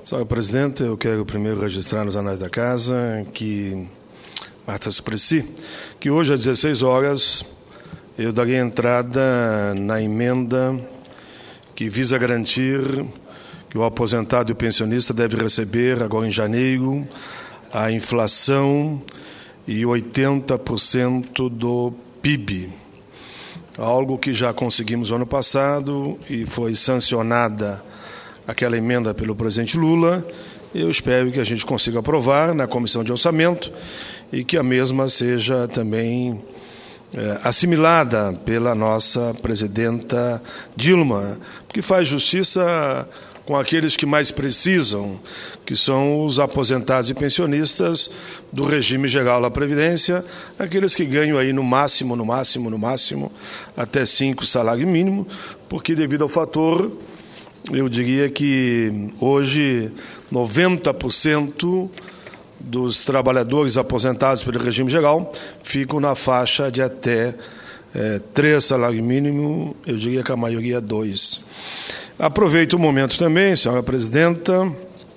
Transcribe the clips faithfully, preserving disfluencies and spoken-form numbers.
Senhor Presidente, eu quero primeiro registrar nos anais da Casa que, Marta Suplicy, que hoje às dezesseis horas eu darei entrada na emenda que visa garantir que o aposentado e o pensionista deve receber, agora em janeiro, a inflação e oitenta por cento do P I B. Algo que já conseguimos no ano passado e foi sancionada aquela emenda pelo presidente Lula. Eu espero que a gente consiga aprovar na Comissão de Orçamento e que a mesma seja também é, assimilada pela nossa presidenta Dilma, que faz justiça com aqueles que mais precisam, que são os aposentados e pensionistas do regime geral da Previdência, aqueles que ganham aí no máximo, no máximo, no máximo, até cinco salário mínimo, porque devido ao fator, eu diria que hoje noventa por cento dos trabalhadores aposentados pelo regime geral ficam na faixa de até é, três salários mínimos, eu diria que a maioria dois. Aproveito o momento também, senhora presidenta,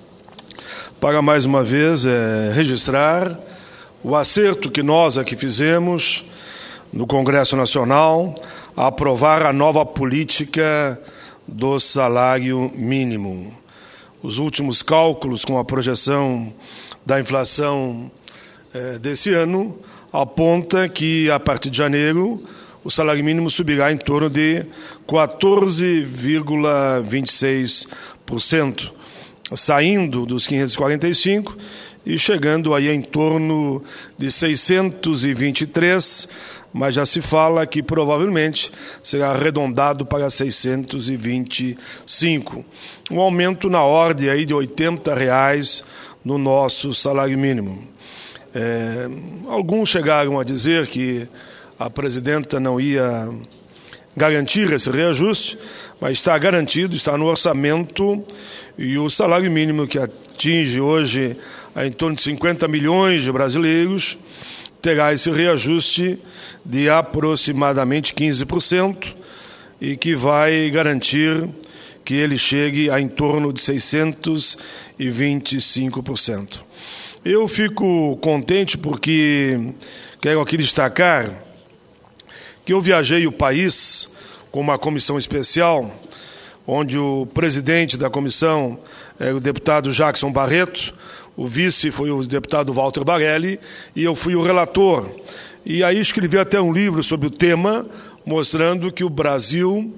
para mais uma vez é, registrar o acerto que nós aqui fizemos no Congresso Nacional a aprovar a nova política do salário mínimo. Os últimos cálculos com a projeção da inflação eh, desse ano aponta que, a partir de janeiro, o salário mínimo subirá em torno de quatorze vírgula vinte e seis por cento, saindo dos quinhentos e quarenta e cinco e chegando aí em torno de seiscentos e vinte e três, mas já se fala que provavelmente será arredondado para seiscentos e vinte e cinco. Um aumento na ordem aí de oitenta reais no nosso salário mínimo. É, alguns chegaram a dizer que a presidenta não ia garantir esse reajuste, mas está garantido, está no orçamento, e o salário mínimo que atinge hoje a em torno de cinquenta milhões de brasileiros terá esse reajuste de aproximadamente quinze por cento e que vai garantir que ele chegue a em torno de seiscentos e vinte e cinco por cento. Eu fico contente porque quero aqui destacar que eu viajei o país com uma comissão especial, onde o presidente da comissão é o deputado Jackson Barreto, o vice foi o deputado Walter Barelli e eu fui o relator. E aí escrevi até um livro sobre o tema, mostrando que o Brasil,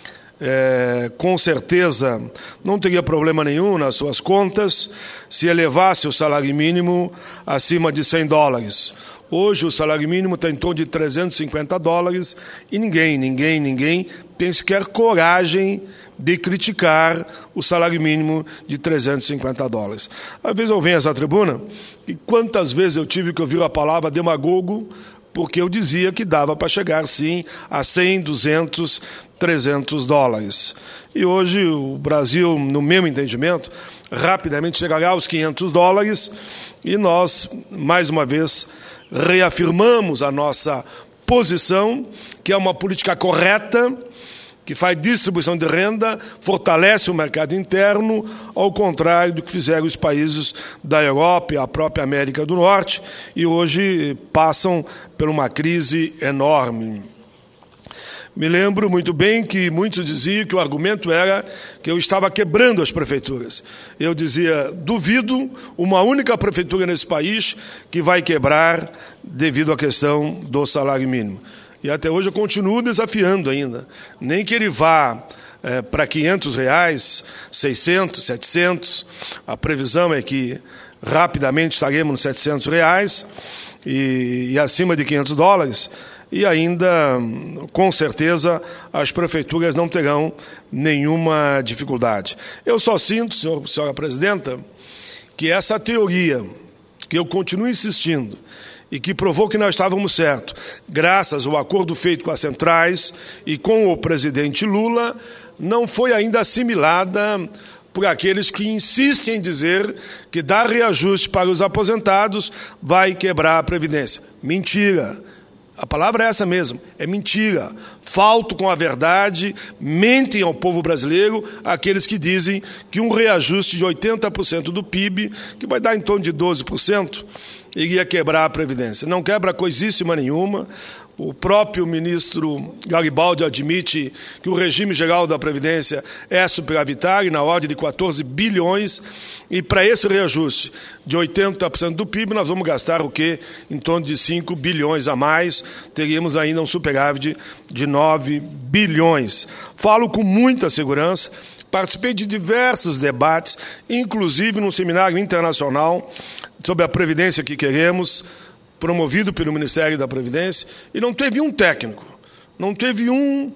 é, com certeza, não teria problema nenhum nas suas contas se elevasse o salário mínimo acima de cem dólares. Hoje o salário mínimo está em torno de trezentos e cinquenta dólares e ninguém, ninguém, ninguém tem sequer coragem de criticar o salário mínimo de trezentos e cinquenta dólares. Às vezes eu venho a essa tribuna e quantas vezes eu tive que ouvir a palavra demagogo porque eu dizia que dava para chegar, sim, a cem, duzentos, trezentos dólares. E hoje o Brasil, no meu entendimento, rapidamente chegará aos quinhentos dólares e nós, mais uma vez, reafirmamos a nossa posição, que é uma política correta, que faz distribuição de renda, fortalece o mercado interno, ao contrário do que fizeram os países da Europa e a própria América do Norte, e hoje passam por uma crise enorme. Me lembro muito bem que muitos diziam que o argumento era que eu estava quebrando as prefeituras. Eu dizia, duvido uma única prefeitura nesse país que vai quebrar devido à questão do salário mínimo. E até hoje eu continuo desafiando ainda. Nem que ele vá é, para quinhentos reais, seiscentos, setecentos. A previsão é que rapidamente estaremos nos setecentos reais e, e acima de quinhentos dólares. E ainda, com certeza, as prefeituras não terão nenhuma dificuldade. Eu só sinto, senhor, senhora presidenta, que essa teoria, que eu continuo insistindo, e que provou que nós estávamos certos, graças ao acordo feito com as centrais e com o presidente Lula, não foi ainda assimilada por aqueles que insistem em dizer que dar reajuste para os aposentados vai quebrar a Previdência. Mentira! A palavra é essa mesmo, é mentira. Faltam com a verdade, mentem ao povo brasileiro aqueles que dizem que um reajuste de oitenta por cento do P I B, que vai dar em torno de doze por cento, iria quebrar a Previdência. Não quebra coisíssima nenhuma. O próprio ministro Garibaldi admite que o regime geral da Previdência é superavitário, na ordem de quatorze bilhões, e para esse reajuste de oitenta por cento do P I B, nós vamos gastar o quê? Em torno de cinco bilhões a mais, teríamos ainda um superávit de nove bilhões. Falo com muita segurança, participei de diversos debates, inclusive num seminário internacional sobre a Previdência que queremos, promovido pelo Ministério da Previdência, e não teve um técnico, não teve um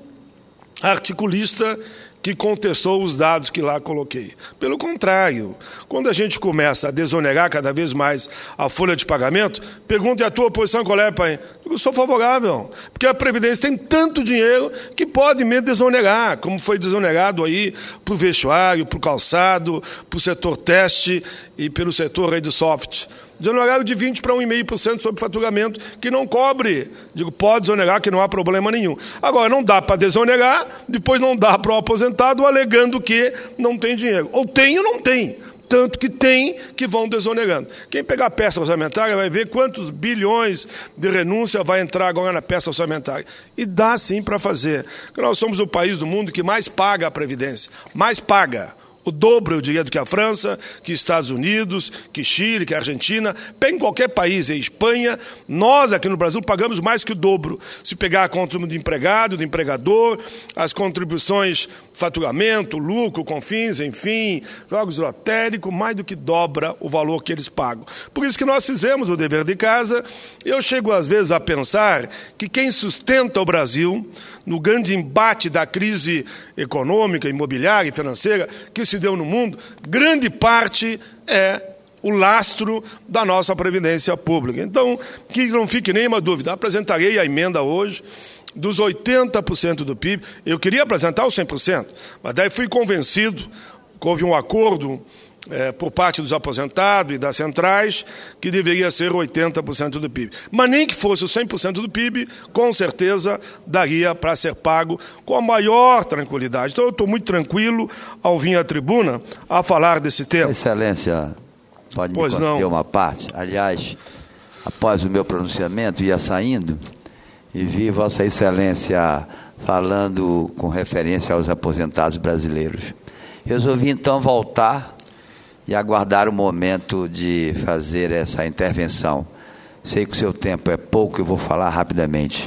articulista que contestou os dados que lá coloquei. Pelo contrário, quando a gente começa a desonerar cada vez mais a folha de pagamento, pergunte a tua posição qual é, pai. Eu sou favorável, porque a Previdência tem tanto dinheiro que pode mesmo desonerar, como foi desonerado aí para o vestuário, para o calçado, para o setor teste e pelo setor aí do soft. Desonerário de vinte por cento para um vírgula cinco por cento sobre faturamento, que não cobre. Digo, pode desonerar, que não há problema nenhum. Agora, não dá para desonerar, depois não dá para o aposentado, alegando que não tem dinheiro. Ou tem ou não tem. Tanto que tem que vão desonerando. Quem pegar a peça orçamentária vai ver quantos bilhões de renúncia vai entrar agora na peça orçamentária. E dá sim para fazer. Porque nós somos o país do mundo que mais paga a Previdência. Mais paga. O dobro, eu diria, do que a França, que Estados Unidos, que Chile, que Argentina. Pega em qualquer país, em Espanha, nós aqui no Brasil pagamos mais que o dobro. Se pegar a conta do empregado, do empregador, as contribuições, faturamento, lucro, confins, enfim, jogos lotéricos, mais do que dobra o valor que eles pagam. Por isso que nós fizemos o dever de casa. Eu chego às vezes a pensar que quem sustenta o Brasil no grande embate da crise econômica, imobiliária e financeira que se deu no mundo, grande parte é o lastro da nossa Previdência Pública. Então, que não fique nenhuma dúvida, apresentarei a emenda hoje dos oitenta por cento do P I B. Eu queria apresentar os cem por cento, mas daí fui convencido que houve um acordo É, por parte dos aposentados e das centrais, que deveria ser oitenta por cento do P I B. Mas nem que fosse o cem por cento do P I B, com certeza daria para ser pago com a maior tranquilidade. Então eu estou muito tranquilo ao vir à tribuna a falar desse tema. Excelência, pode me Pois conceder não. uma parte? Aliás, após o meu pronunciamento, ia saindo e vi Vossa Excelência falando com referência aos aposentados brasileiros. Resolvi então voltar e aguardar o momento de fazer essa intervenção. Sei que o seu tempo é pouco, eu vou falar rapidamente.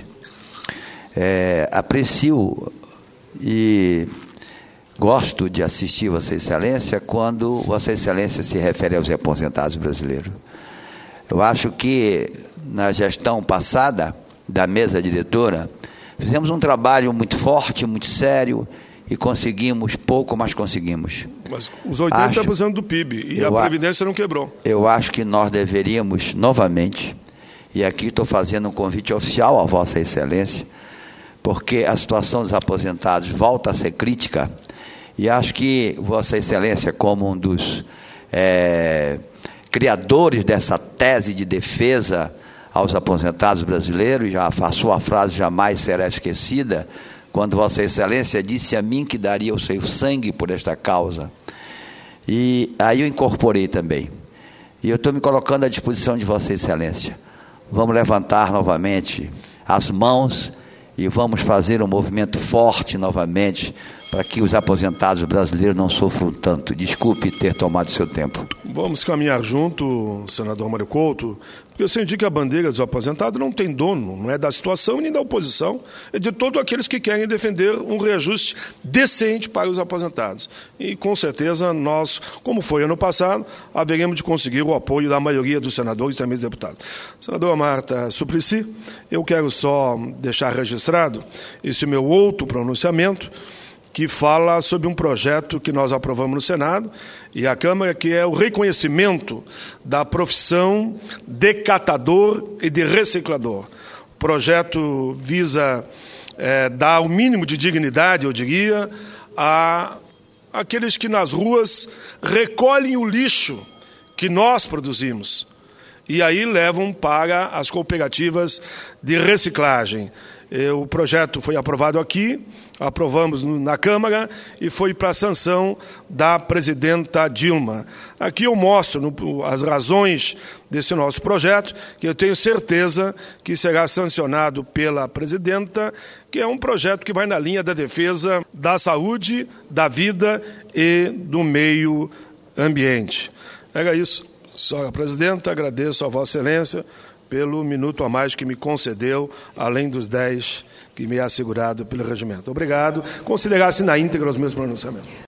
É, aprecio e gosto de assistir Vossa Excelência quando Vossa Excelência se refere aos aposentados brasileiros. Eu acho que na gestão passada da mesa diretora, fizemos um trabalho muito forte, muito sério, e conseguimos pouco, mas conseguimos. Mas os oitenta por cento Acho, do P I B, e eu a a- Previdência não quebrou. Eu acho que nós deveríamos, novamente, e aqui estou fazendo um convite oficial a Vossa Excelência, porque a situação dos aposentados volta a ser crítica, e acho que Vossa Excelência, como um dos é, criadores dessa tese de defesa aos aposentados brasileiros, já a sua frase jamais será esquecida, quando Vossa Excelência disse a mim que daria o seu sangue por esta causa. E aí eu incorporei também. E eu estou me colocando à disposição de Vossa Excelência. Vamos levantar novamente as mãos e vamos fazer um movimento forte novamente para que os aposentados brasileiros não sofram tanto. Desculpe ter tomado seu tempo. Vamos caminhar junto, senador Mário Couto, porque eu senti que a bandeira dos aposentados não tem dono, não é da situação nem da oposição, é de todos aqueles que querem defender um reajuste decente para os aposentados. E, com certeza, nós, como foi ano passado, haveremos de conseguir o apoio da maioria dos senadores e também dos deputados. Senadora Marta Suplicy, eu quero só deixar registrado esse meu outro pronunciamento, que fala sobre um projeto que nós aprovamos no Senado e a Câmara, que é o reconhecimento da profissão de catador e de reciclador. O projeto visa é, dar o mínimo de dignidade, eu diria, a aqueles que nas ruas recolhem o lixo que nós produzimos. e aí levam para as cooperativas de reciclagem. O projeto foi aprovado aqui, aprovamos na Câmara e foi para a sanção da presidenta Dilma. Aqui eu mostro as razões desse nosso projeto, que eu tenho certeza que será sancionado pela presidenta, que é um projeto que vai na linha da defesa da saúde, da vida e do meio ambiente. Era isso. Senhora Presidenta, agradeço a Vossa Excelência pelo minuto a mais que me concedeu, além dos dez que me é assegurado pelo regimento. Obrigado. Considerasse na íntegra os meus pronunciamentos.